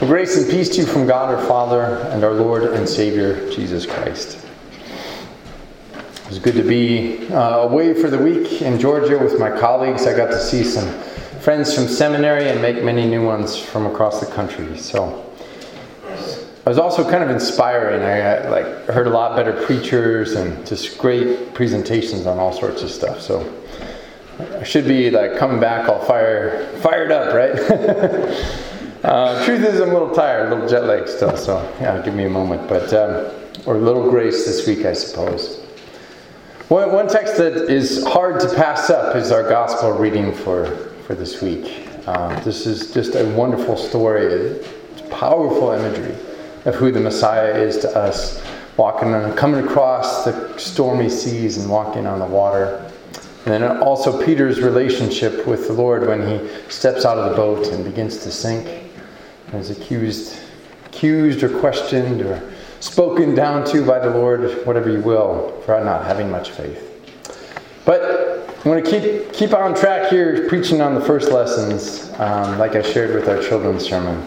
Well, grace and peace to you from God our Father and our Lord and Savior, Jesus Christ. It was good to be away for the week in Georgia with my colleagues. I got to see some friends from seminary and make many new ones from across the country. So I was also kind of inspiring. I heard a lot better preachers and just great presentations on all sorts of stuff. So I should be coming back all fired up, right? Truth is, I'm a little tired, a little jet lagged still, so yeah, give me a moment. But or a little grace this week, I suppose. One text that is hard to pass up is our gospel reading for this week. This is just a wonderful story. It's powerful imagery of who the Messiah is to us, coming across the stormy seas and walking on the water. And then also Peter's relationship with the Lord when he steps out of the boat and begins to sink. And is accused or questioned or spoken down to by the Lord, whatever you will, for not having much faith. But I want to keep on track here, preaching on the first lessons, like I shared with our children's sermon.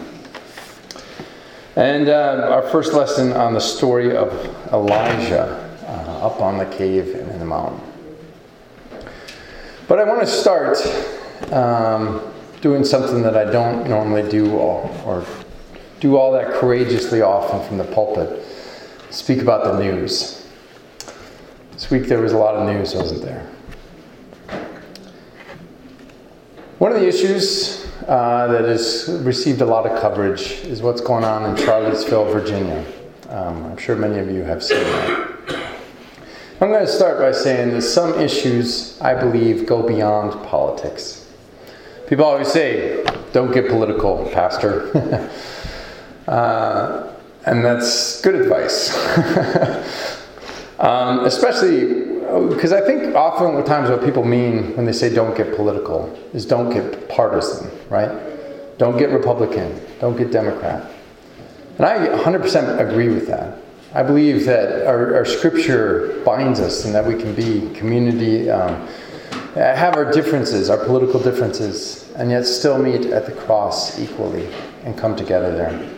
And our first lesson on the story of Elijah up on the cave and in the mountain. But I want to start doing something that I don't normally do or do all that courageously often from the pulpit. Speak about the news. This week there was a lot of news, wasn't there? One of the issues that has received a lot of coverage is what's going on in Charlottesville, Virginia. I'm sure many of you have seen that. I'm going to start by saying that some issues, I believe, go beyond politics. People always say, don't get political, Pastor. And that's good advice. Especially because I think oftentimes what people mean when they say don't get political is don't get partisan, right? Don't get Republican. Don't get Democrat. And I 100% agree with that. I believe that our Scripture binds us and that we can be community, have our differences, our political differences, and yet still meet at the cross equally and come together there.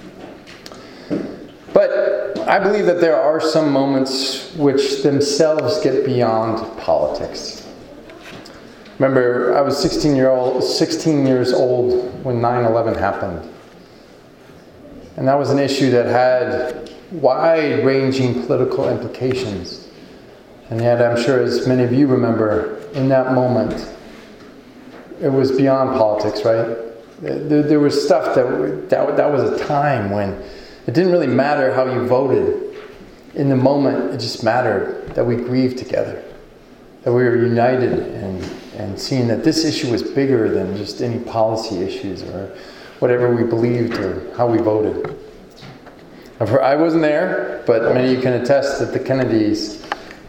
But I believe that there are some moments which themselves get beyond politics. Remember, I was 16 years old when 9/11 happened. And that was an issue that had wide-ranging political implications. And yet, I'm sure as many of you remember, in that moment, it was beyond politics, right? There was stuff that was a time when it didn't really matter how you voted. In the moment, it just mattered that we grieved together, that we were united and seeing that this issue was bigger than just any policy issues or whatever we believed or how we voted. I wasn't there, but many of you can attest that the Kennedys,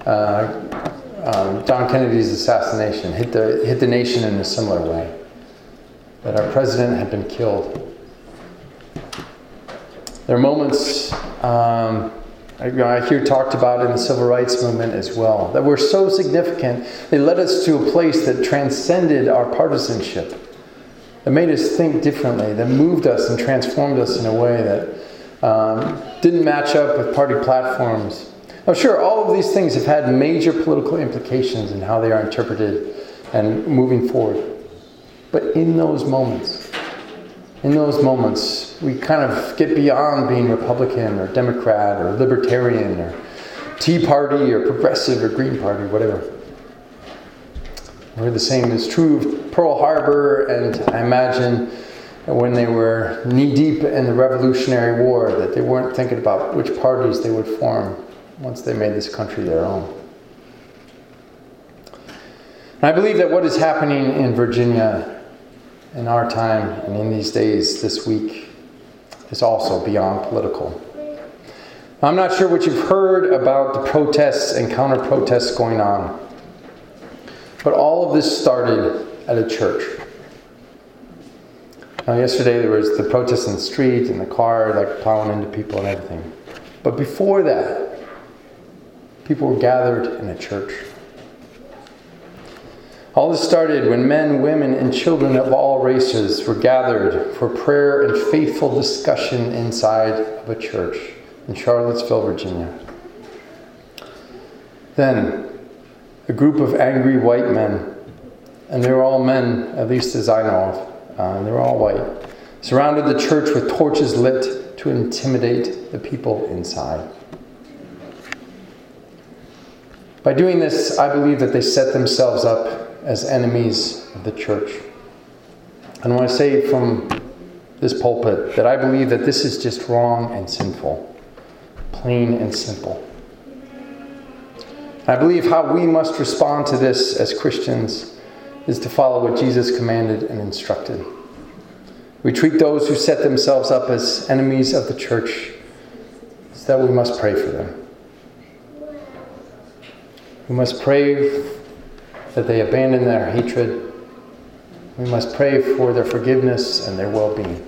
John Kennedy's assassination hit the nation in a similar way. That our president had been killed. There are moments I hear talked about in the civil rights movement as well that were so significant they led us to a place that transcended our partisanship, that made us think differently, that moved us and transformed us in a way that didn't match up with party platforms. Now, sure, all of these things have had major political implications in how they are interpreted and moving forward. But in those moments, we kind of get beyond being Republican or Democrat or Libertarian or Tea Party or Progressive or Green Party, whatever. Where the same is true of Pearl Harbor, and I imagine when they were knee-deep in the Revolutionary War that they weren't thinking about which parties they would form once they made this country their own. And I believe that what is happening in Virginia in our time and in these days this week is also beyond political. I'm not sure what you've heard about the protests and counter-protests going on, but all of this started at a church. Now, yesterday there was the protests in the street and the car plowing into people and everything. But before that, people were gathered in a church. All this started when men, women, and children of all races were gathered for prayer and faithful discussion inside of a church in Charlottesville, Virginia. Then, a group of angry white men, and they were all men, at least as I know of, they were all white, surrounded the church with torches lit to intimidate the people inside. By doing this, I believe that they set themselves up as enemies of the church. And I want to say from this pulpit that I believe that this is just wrong and sinful, plain and simple. I believe how we must respond to this as Christians is to follow what Jesus commanded and instructed. We treat those who set themselves up as enemies of the church so that we must pray for them. We must pray that they abandon their hatred. We must pray for their forgiveness and their well-being.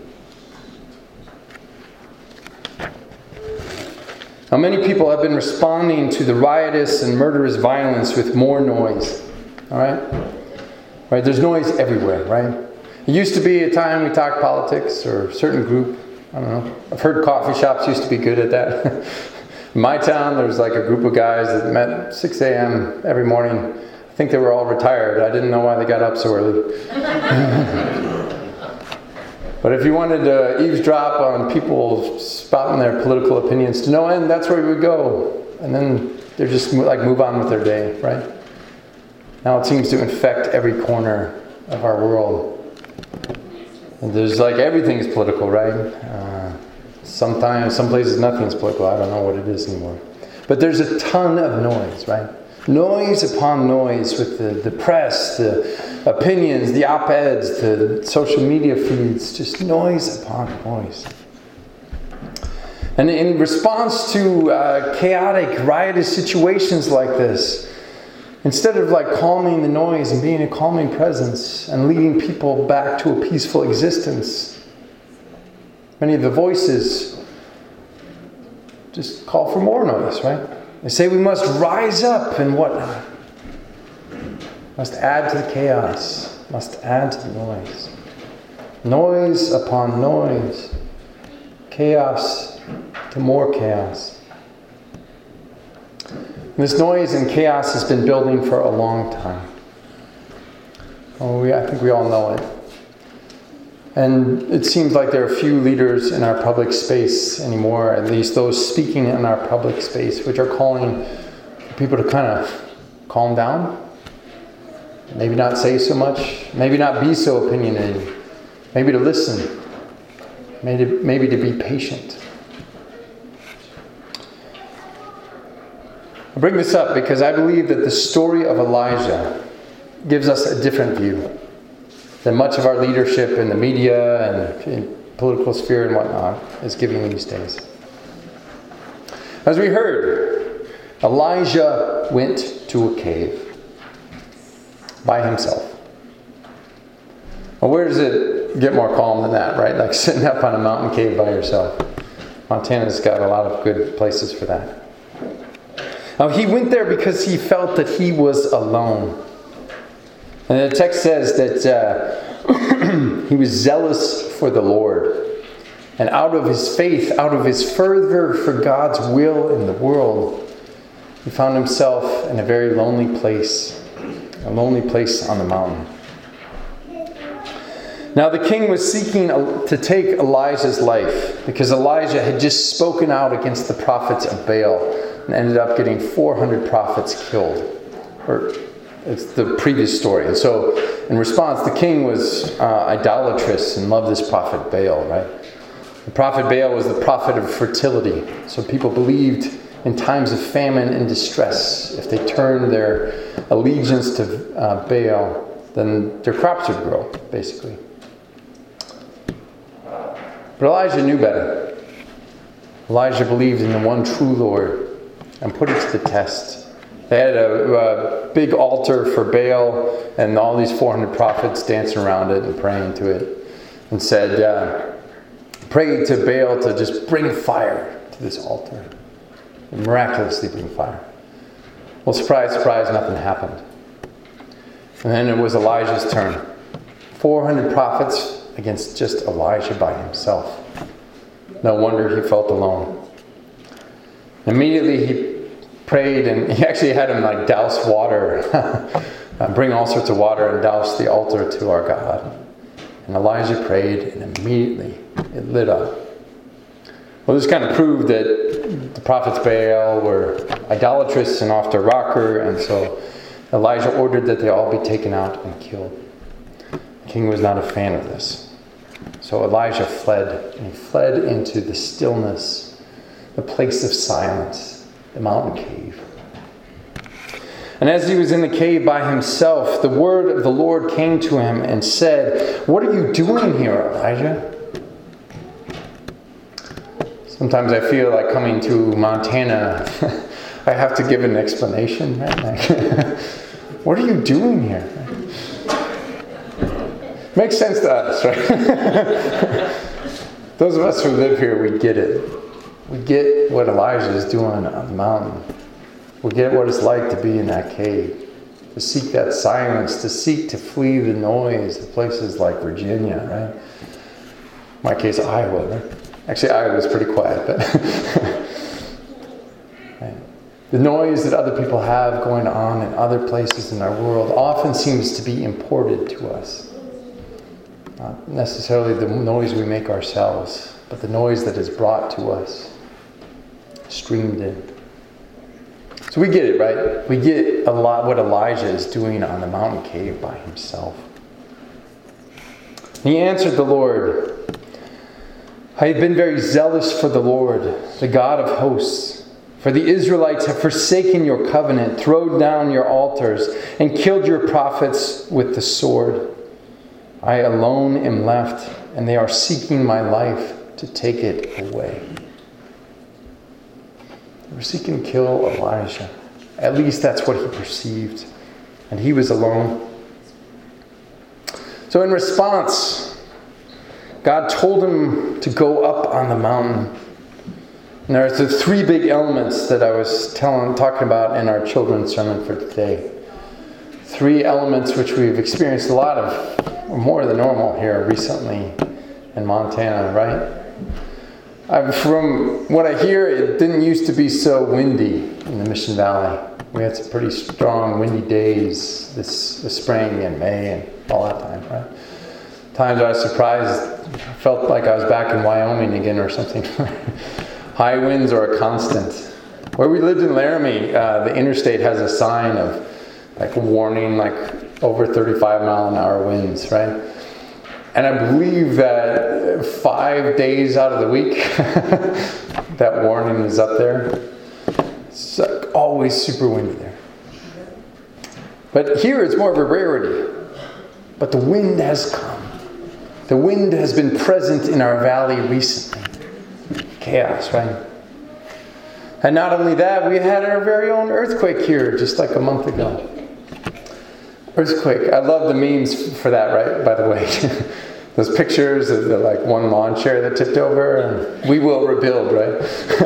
Now, many people have been responding to the riotous and murderous violence with more noise. All right? Right? There's noise everywhere, right? It used to be a time we talked politics or a certain group. I don't know. I've heard coffee shops used to be good at that. In my town, there was like a group of guys that met at 6 a.m. every morning. I think they were all retired. I didn't know why they got up so early. But if you wanted to eavesdrop on people spouting their political opinions to no end, that's where we would go. And then they just like move on with their day, right? Now it seems to infect every corner of our world. And there's like everything's political, right? Sometimes, some places nothing's political. I don't know what it is anymore. But there's a ton of noise, right? Noise upon noise with the press, the opinions, the op-eds, the social media feeds, just noise upon noise. And in response to chaotic, riotous situations like this, instead of like calming the noise and being a calming presence and leading people back to a peaceful existence, many of the voices just call for more noise, right? They say we must rise up and whatnot. Must add to the chaos. Must add to the noise. Noise upon noise. Chaos to more chaos. And this noise and chaos has been building for a long time. I think we all know it. And it seems like there are few leaders in our public space anymore, at least those speaking in our public space, which are calling for people to kind of calm down, maybe not say so much, maybe not be so opinionated, maybe to listen, maybe to be patient. I bring this up because I believe that the story of Elijah gives us a different view than much of our leadership in the media and in political sphere and whatnot is giving these days. As we heard, Elijah went to a cave by himself. Well, where does it get more calm than that, right? Like sitting up on a mountain cave by yourself. Montana's got a lot of good places for that. Now, he went there because he felt that he was alone. And the text says that he was zealous for the Lord. And out of his faith, out of his fervor for God's will in the world, he found himself in a very lonely place on the mountain. Now the king was seeking to take Elijah's life because Elijah had just spoken out against the prophets of Baal and ended up getting 400 prophets killed. It's the previous story. And so, in response, the king was idolatrous and loved this prophet Baal, right? The prophet Baal was the prophet of fertility. So people believed in times of famine and distress, if they turned their allegiance to Baal, then their crops would grow, basically. But Elijah knew better. Elijah believed in the one true Lord and put it to the test. They had a big altar for Baal, and all these 400 prophets dancing around it and praying to it, and said, pray to Baal to just bring fire to this altar. And miraculously bring fire. Well, surprise, surprise, nothing happened. And then it was Elijah's turn. 400 prophets against just Elijah by himself. No wonder he felt alone. Immediately he prayed, and he actually had him douse water, bring all sorts of water and douse the altar to our God. And Elijah prayed, and immediately it lit up. Well, this kind of proved that the prophets Baal were idolatrous and off their rocker, and so Elijah ordered that they all be taken out and killed. The king was not a fan of this. So Elijah fled, and he fled into the stillness, the place of silence, the mountain cave. And as he was in the cave by himself, the word of the Lord came to him and said, "What are you doing here, Elijah?" Sometimes I feel like coming to Montana, I have to give an explanation. Right? What are you doing here? Makes sense to us, right? Those of us who live here, we get it. We get what Elijah is doing on the mountain. We get what it's like to be in that cave, to seek that silence, to seek to flee the noise of places like Virginia, right? In my case, Iowa, right? Actually, Iowa's pretty quiet, but right? The noise that other people have going on in other places in our world often seems to be imported to us. Not necessarily the noise we make ourselves, but the noise that is brought to us, streamed in. So we get it, right? We get a lot what Elijah is doing on the mountain cave by himself. He answered the Lord, "I have been very zealous for the Lord, the God of hosts. For the Israelites have forsaken your covenant, thrown down your altars, and killed your prophets with the sword. I alone am left, and they are seeking my life to take it away." They were seeking to kill Elijah. At least that's what he perceived. And he was alone. So in response, God told him to go up on the mountain. And there's the three big elements that I was talking about in our children's sermon for today. Three elements which we've experienced a lot of, or more than normal here recently in Montana, right? From what I hear, it didn't used to be so windy in the Mission Valley. We had some pretty strong windy days this spring and May and all that time, right? Times I was surprised, felt like I was back in Wyoming again or something. High winds are a constant. Where we lived in Laramie, the interstate has a sign of warning over 35 mile an hour winds, right? And I believe that 5 days out of the week, that warning is up there. It's always super windy there. But here it's more of a rarity. But the wind has come. The wind has been present in our valley recently. Chaos, right? And not only that, we had our very own earthquake here just like a month ago. Earthquake. I love the memes for that, right? By the way. Those pictures of the one lawn chair that tipped over, and we will rebuild, right?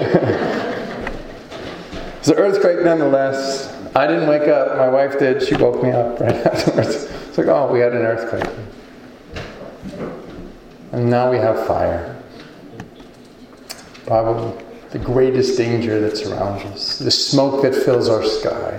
It's an earthquake nonetheless. I didn't wake up. My wife did. She woke me up right afterwards. It's oh, we had an earthquake. And now we have fire. Probably the greatest danger that surrounds us. The smoke that fills our sky.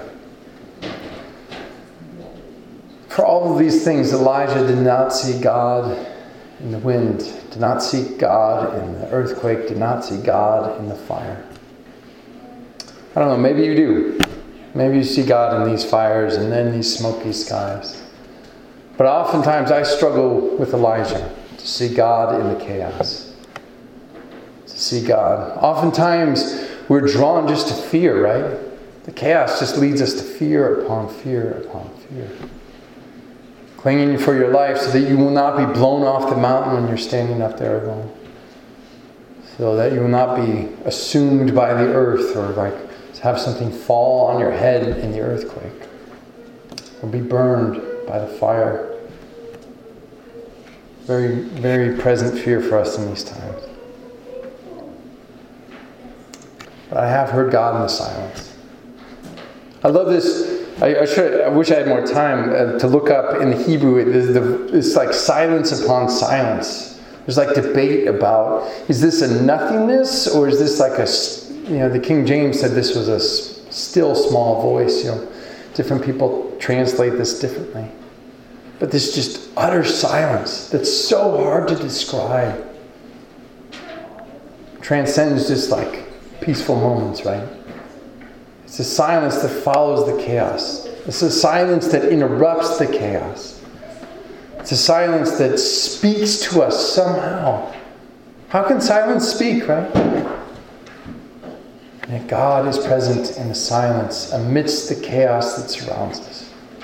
For all of these things, Elijah did not see God in the wind, did not see God in the earthquake, did not see God in the fire. I don't know, maybe you do. Maybe you see God in these fires and then these smoky skies. But oftentimes I struggle with Elijah to see God in the chaos. To see God. Oftentimes we're drawn just to fear, right? The chaos just leads us to fear upon fear upon fear. Clinging for your life so that you will not be blown off the mountain when you're standing up there alone. So that you will not be assumed by the earth or have something fall on your head in the earthquake. Or be burned by the fire. Very, very present fear for us in these times. But I have heard God in the silence. I love this I wish I had more time to look up in the Hebrew. It's like silence upon silence. There's like debate about, is this a nothingness, or is this like the King James said this was a still small voice. Different people translate this differently. But this just utter silence that's so hard to describe transcends just like peaceful moments, right? It's a silence that follows the chaos. It's a silence that interrupts the chaos. It's a silence that speaks to us somehow. How can silence speak, right? And yet God is present in the silence amidst the chaos that surrounds us.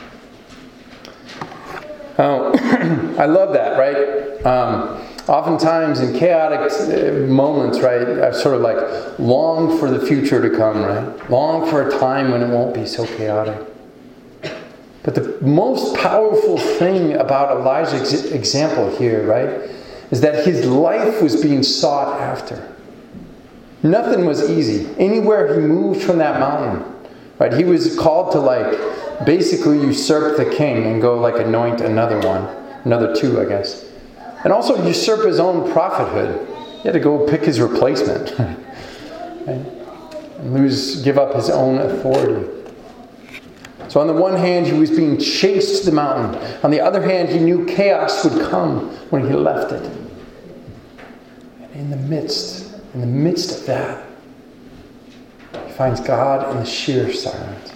I love that, right? Oftentimes in chaotic moments, right, I sort of like long for the future to come, right? Long for a time when it won't be so chaotic. But the most powerful thing about Elijah's example here, right, is that his life was being sought after. Nothing was easy. Anywhere he moved from that mountain, right, he was called to like basically usurp the king and go like anoint another two, I guess. And also usurp his own prophethood. He had to go pick his replacement. Right? And give up his own authority. So on the one hand, he was being chased to the mountain. On the other hand, he knew chaos would come when he left it. And in the midst of that, he finds God in the sheer silence.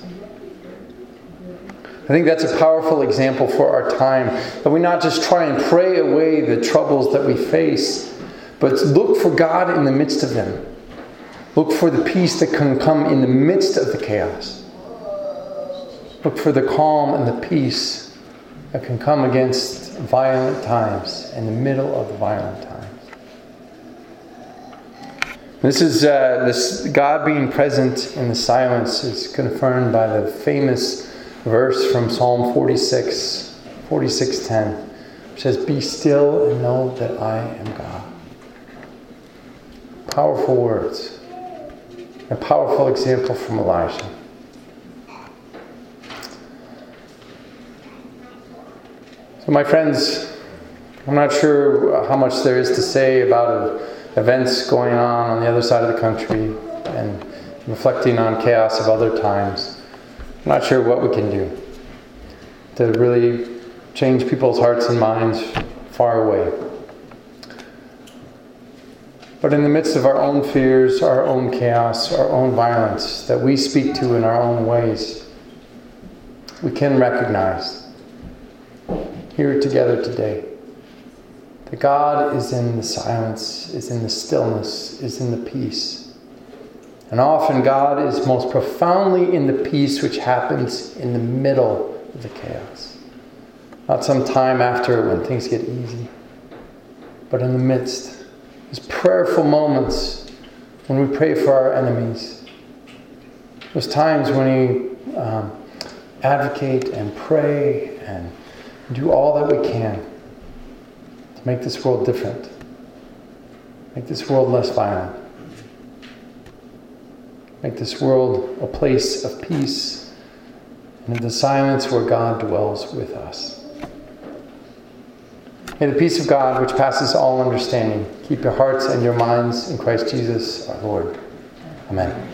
I think that's a powerful example for our time. That we not just try and pray away the troubles that we face, but look for God in the midst of them. Look for the peace that can come in the midst of the chaos. Look for the calm and the peace that can come against violent times, in the middle of the violent times. This is this God being present in the silence is confirmed by the famous verse from Psalm 46:10, which says, "Be still and know that I am God." Powerful words. A powerful example from Elijah. So my friends, I'm not sure how much there is to say about events going on the other side of the country and reflecting on chaos of other times. I'm not sure what we can do to really change people's hearts and minds far away. But in the midst of our own fears, our own chaos, our own violence that we speak to in our own ways, we can recognize here together today that God is in the silence, is in the stillness, is in the peace. And often God is most profoundly in the peace which happens in the middle of the chaos. Not some time after when things get easy, but in the midst. These prayerful moments when we pray for our enemies. Those times when we advocate and pray and do all that we can to make this world different. Make this world less violent. Make this world a place of peace and in the silence where God dwells with us. May the peace of God, which passes all understanding, keep your hearts and your minds in Christ Jesus our Lord. Amen.